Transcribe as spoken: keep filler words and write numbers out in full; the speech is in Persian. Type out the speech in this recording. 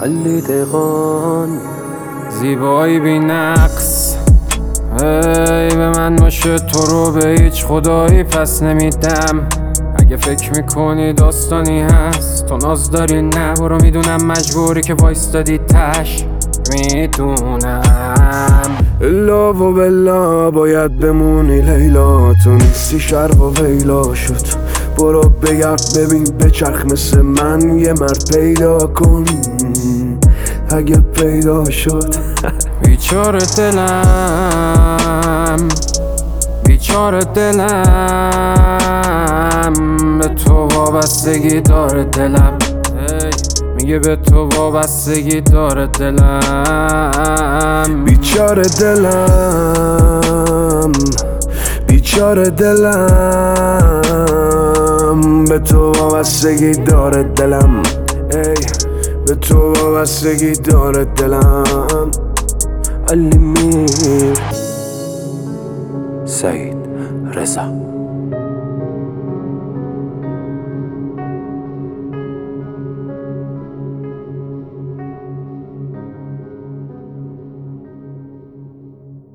علی دقان زیبایی بی نقص. ای به من باشه تو رو به هیچ خدایی پس نمیدم. اگه فکر میکنی داستانی هست تو ناز داری، نه برو، میدونم مجبوری که وایستادی تش، میدونم. الا و بلا باید بمونی لیلا، تو نیستی شرق و ویلا شد. برو بگرد ببین بچرخ مثل من یه مرد پیدا کن اگه پیدا شد. بیچاره دلم، بیچاره دلم، به تو وابستگی داره دلم. میگه به تو وابستگی داره دلم. بیچاره دلم، بیچاره دلم، به تو وابستگی داره دلم. ای به تو وابستگی داره دلم. علی میر، سعید رضا.